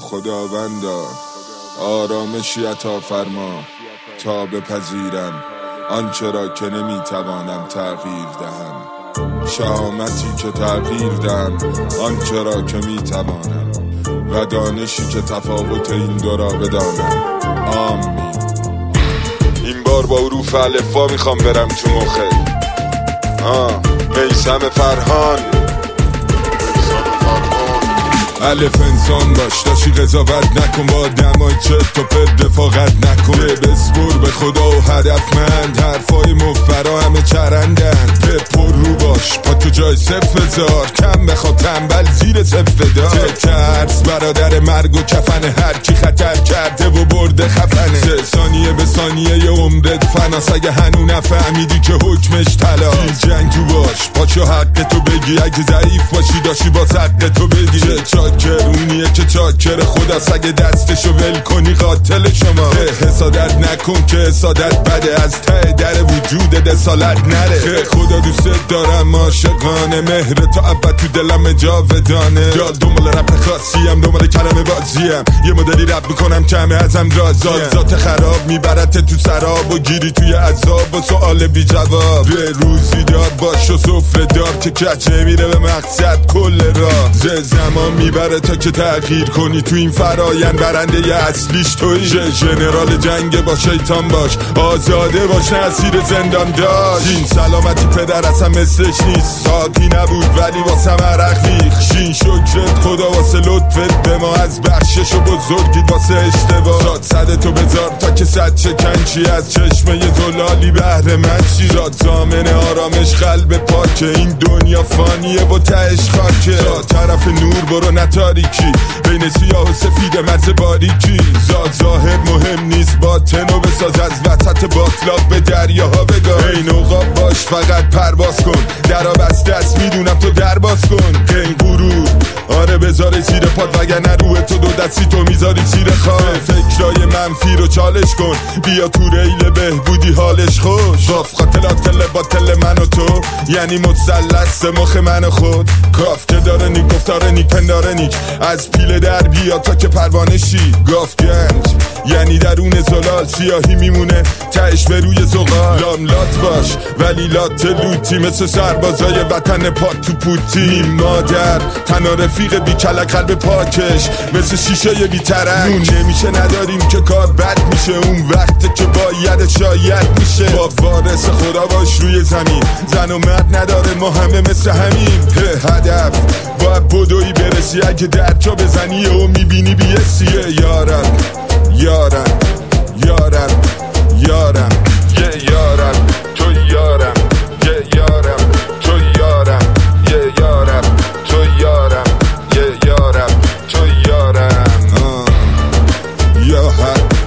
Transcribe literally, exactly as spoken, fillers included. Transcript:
خداوندا آرامشی عطا فرما تا بپذیرم آنچه را که نمیتوانم تغییر دهم، شهامتی که تغییر دهم آنچه را که میتوانم و دانشی که تفاوت این دو را بدانم. آمین. این بار با حروف الفبا میخوام برم تو مخه. آه میثم فرهان. الف انسان باش، داشی قضاوت نکن، با دمای چت و پت رفاقت نکن، بسپر به خدا و هدفمند، حرفای مفبرا همه چرندن، پر رو باش پا تو جای صفر هزار، کم بخواد تنبل زیر صفر دار، ترس برادر مرگ و کفن، هر کی خطر کرده و برده خفنه، سه ثانیه به ثانیه ی عمرت فناس، اگه هنو نفهمیدی که حکمش طلاست، جنگ تو باش پاچو حق تو بگی، اگه ضعیف باشی داشی با حق تو بگی، چاکر اونیه که چاکر خداست، اگه دستشو ول کنی قاتل شما، حسادت نکن که حسادت بده، از ته در وجود دسالت نره، خدا دوست دارم عاشقانه، مهر تا ابد تو دلم جاودانه، دال دنبال رپ خاصیم، دنبال کلمه بازیم، یه مدلی رپ میکنم که همه ازم راضیم، ذات خراب میبرت تو سراب و گیری توی عذاب و سوال بی جواب، به روزی دار باش و سفره دار که کچ نمیره به مقصد کل راه، ز زمان میبره تا که تغییر کنی، تو این فرایند برنده ی اصلیش توی، ژنرال جنگ با شیطان باش، آزاده باش نصیر زندان داشت، این سلامتی پدر اصلا مثلش نیست، ساقی نبود ولی واسه عرق ریخ، شین شکرت خدا واسه لطفت به ما، از بخشش و بزرگیت واسه اشتباه، زاد صد تو بذار تا که صد شکن چی، از چشمه ی زلالی بهره من چی، زاد زامن آرامش قلب پاکه، این دنیا فانیه و تهش خاکه، زاد طرف نور برو نتاریکی، بین سیاه و سفید مرز باریکی، زاد ظاهر مهم نیست باطنو بساز، از وسط باطلاق به دریاها بگاه، این اوقاب باش فقط پرواز کن، درا بسته است میدونم تو در باز کن، که این غرور آره بذاره زیر پاد، وگرنه روح تو دو دستی تو میذاری زیر خواه، فکرای منفی رو چالش کن، بیا تو ریل بهبودی حالش خوش، باف قاتلات کل باطل من و تو، یعنی مثلث مخ من و خود، کاف که داره نیک گفتاره نیک پنداره نیک، از پیل در بیا تا که پروانه شی، گاف گنج یعنی درون زلال، سیاهی میمونه تهش به روی زغال، لاملات باش ولی لات لوتی، مثل سربازای وطن پاک تو پوتی، مادر تنها رفیق بی کلک قلب پاکش، مثل شیشه بی ترک، نون نمیشه نداریم که کار بد میشه، اون وقت که باید شاید میشه، با وارث خدا باش روی زمین، زن و مرد نداره ما همه مثل همین، هدف باید بدوی برسی، اگه درجا بزنی و میبینی بیسیه، یارم یارم یارم یارم یه یارم تو یارم یه یارم تو یارم یه یارم تو یارم یه یارم تو یارم، یا حق